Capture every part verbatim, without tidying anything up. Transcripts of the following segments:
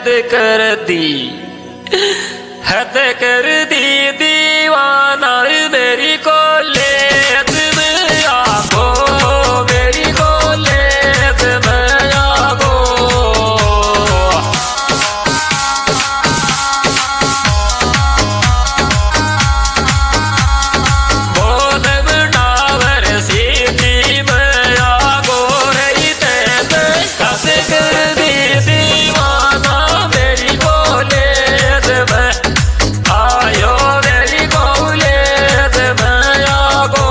हद कर दी हद कर दी दीवाना मेरी को ले में आगो मेरी को ले में आगो बोल बनावर सीधी में आगो रही ते हद कर दी दीवाना मेरी को ले में आयो मेरी को ले में आगो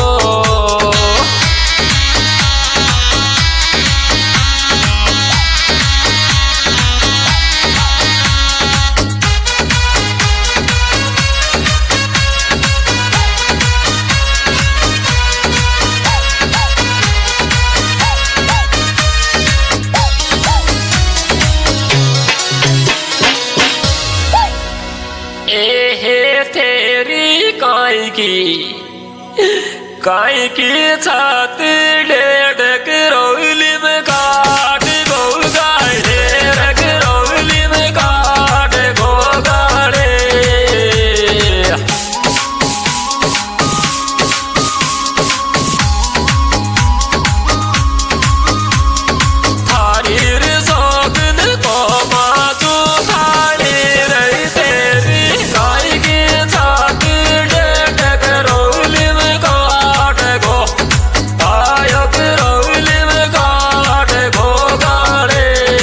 ए तेरी काई की काई की छात डेढ़ रौली में काट गो गाड़े रग रौली में काट गो गाड़े थारी सोगन को माजू थारी रही तेरी काई की छात डेढ़ रौली में काट गो आयो रौली में काट गो गाड़े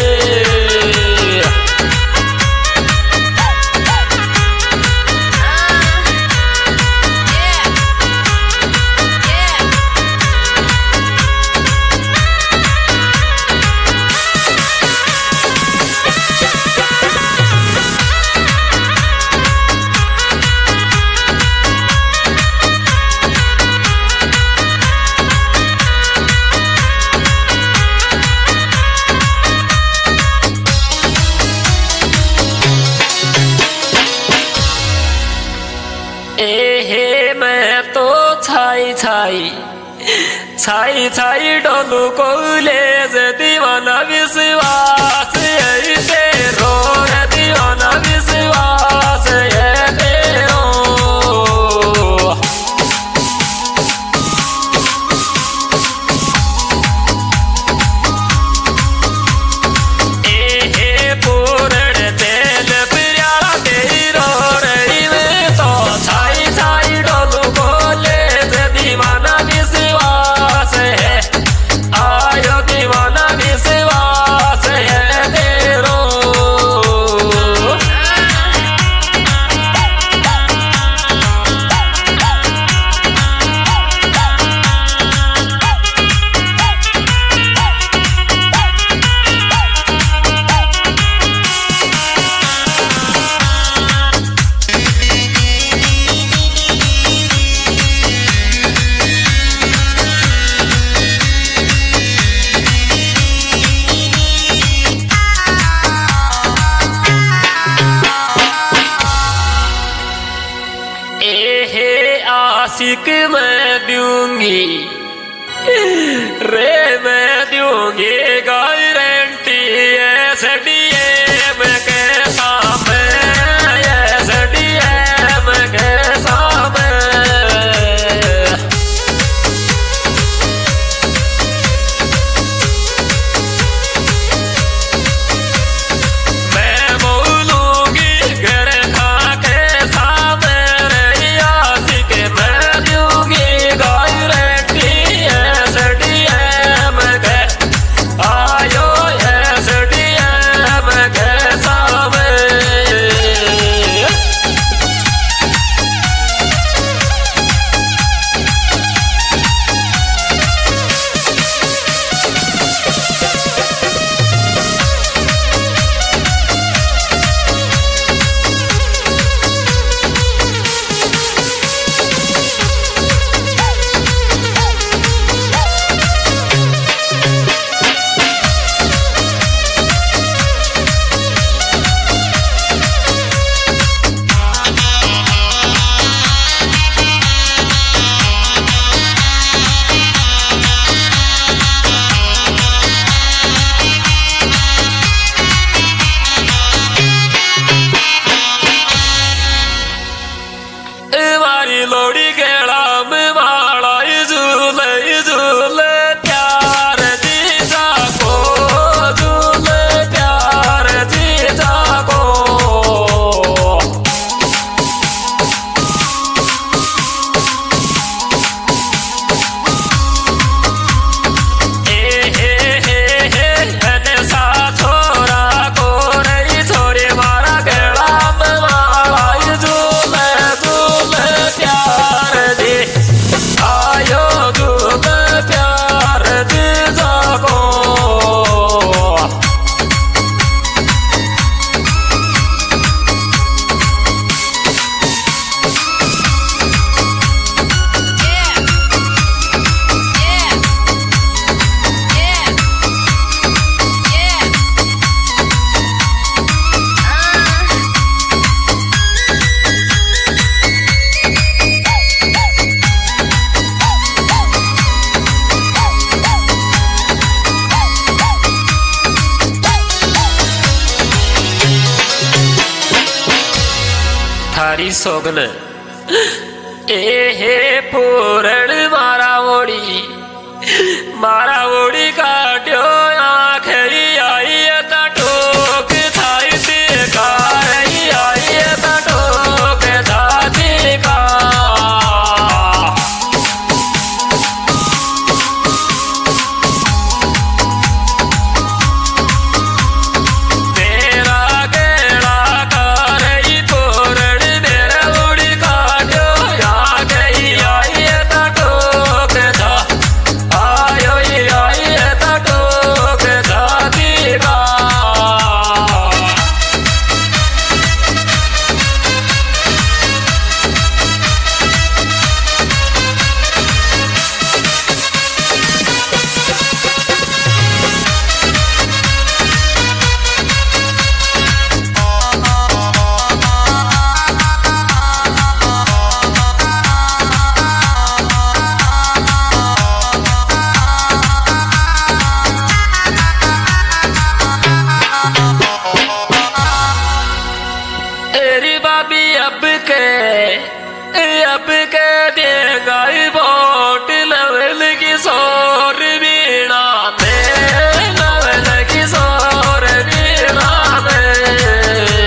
ए मैं तो छाई छाई छाई छाई डोलू को ले जे दीवाना विश्वास ऐसे रो रे दीवाना विश्वास है तेरो ए पूर्ण तेल प्यारा तेरी रो रही में तो छाई छाई डोलू को ले जे दीवाना विश्वास है आयो दीवाना विश्वास है तेरो ए आशिक मैं दूंगी रे मैं दूंगी गारंटी ऐसे डीएम के सामने ऐसे डीएम के सामने मैं बोलूंगी घर खा के सामने रे आशिक मैं दूंगी गारंटी ऐसे डीएम के ओड़ी गेड़ा में माला झूले झूले प्यार जीजा को झूले प्यार जीजा को ए हे हे हे हने सा छोरा को रही छोरी मारा गेड़ा में माला झूले झूले प्यार जी आयो झूले प्यार जीजा को थारी सोगन ए हे पूरण मारा ओड़ी मारा ओड़ी काट्यो आखरी आई ता ठोक थाई ते कारी आई ता ठोक थाती का तेरा गेड़ा करई पूरण मेरा ओड़ी काट्यो आ गई आई ता ठोक था आयो आई ता ठोक थाती का एरी बाबी अब के अब के देगा वोट लवल की सोर बीणा में लवल की सोर बीणा में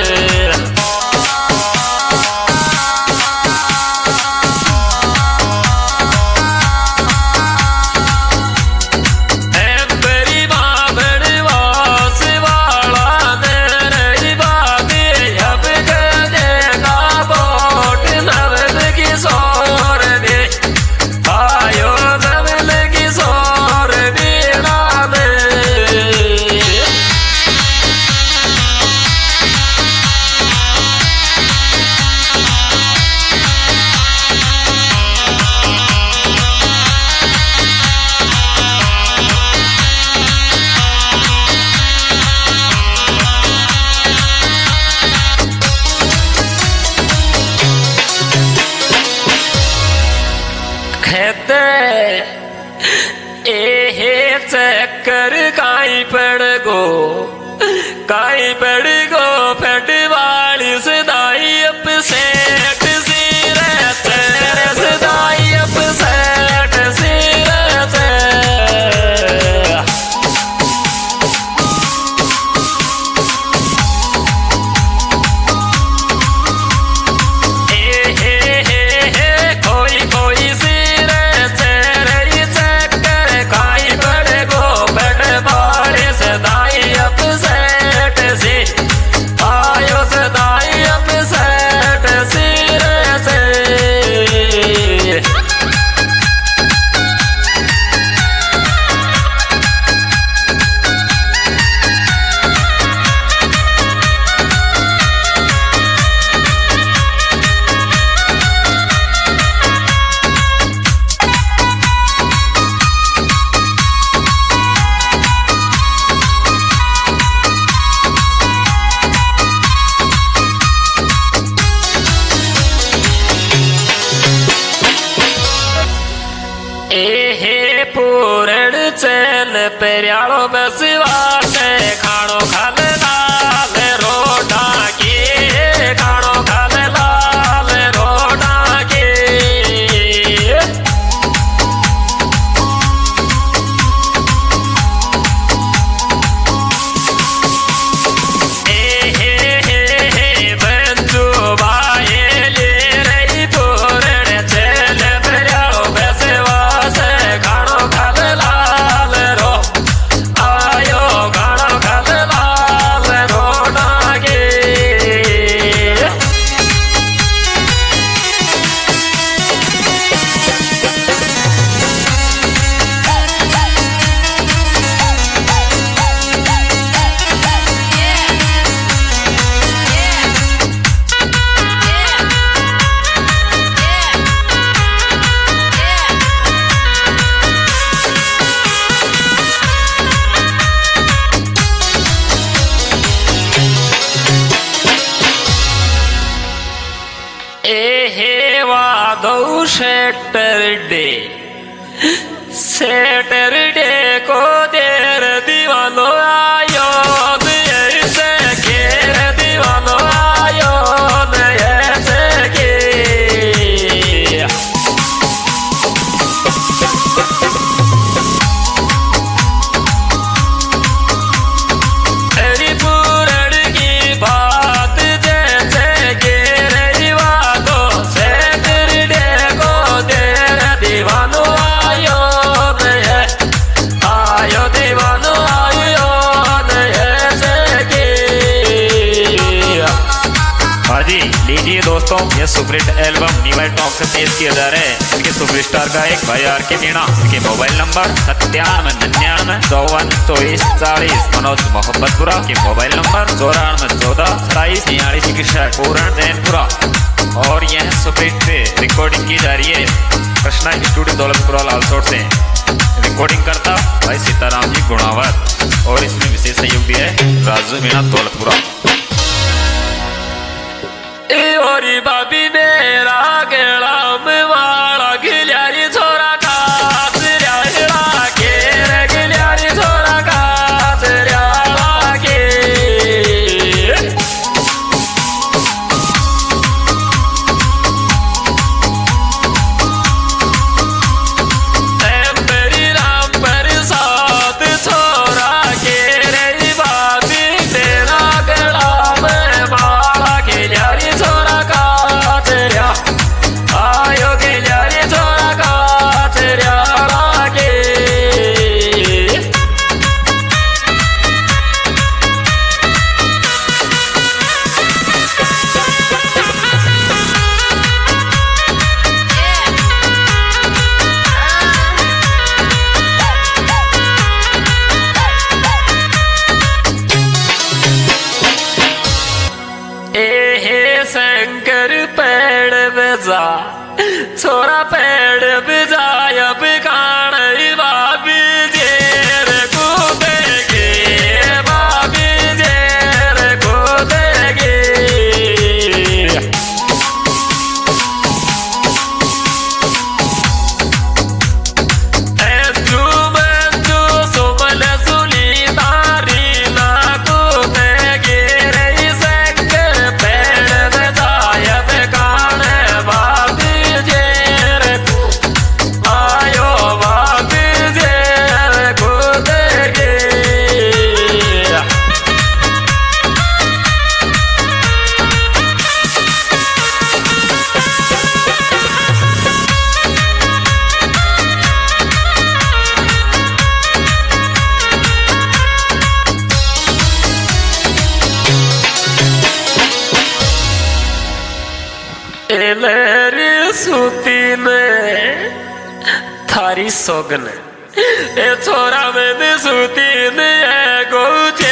एम्बरी बाबड़ वास वाला मेरी बाबी अब के देगा वोट लवल की सोर भी आयो लवल की सोर बीणा में कहते ए हे चक्कर काई पड़ गो काई पड़ गो फट वाली सदाई अप सेठ सी रहते सदाई अप सेठ सी रहते ए हे हे हे कोई कोई सी रहते रही चक्कर काई पड़ गो फट वाली सदाई अप सेठ सी आयो सदाई अप सेठ सी रहते चैन पेरियालो बसवाटे खाणो खाले लाल रोटा के खाणो खाले लाल रोटा के हेवा दो सैटरडे सैटरडे को देर दीवानो आयो ऐसे घेर दीवानो आयो ऐसे के लीजिए दोस्तों, ये सुपरहिट एल्बम नीवाई टॉक से पेश किया जा रहा है। इनके सुपरस्टार का एक भाई आर के मीणा, इनके मोबाइल नंबर सत्तानवे निन्यानवे चौवन चौबीस चालीस। मनोज मोहब्बतपुरा के मोबाइल नंबर चौरानवे चौदह सताईस छियालीस इकसठ। पूरण जैनपुरा। और यह सुपरहिट पे रिकॉर्डिंग की जा रही है कृष्णा स्टूडियो दौलतपुरा लालसोट से। रिकॉर्डिंग करता भाई सीताराम जी गुणावत और इसमें विशेष सहयोग दिया है राजू मीणा दौलतपुरा। ओरी बाबी मेरा गेड़ा में वाला गिल्यारी छोरा का तेरा के रे गिल्यारी छोरा का तेरा के मेरी राम पर साथ छोरा के रे बाबी तेरा गेड़ा में वाला गिल्यारी शंकर पेड़ बजा छोरा पेड़ बजाय बिकान बाबी जेर कूदेगे बाबी जेर कूदेगे अंजू मंजू सुमन सुली तारी ना कूदेगे रे शंकर पेड़ बजाय बिकान बाबी जेर आयो बाबी जेर कूदेगे। एलेरी सूती ने थारी सोगन ए छोरा में सूती ने गोचे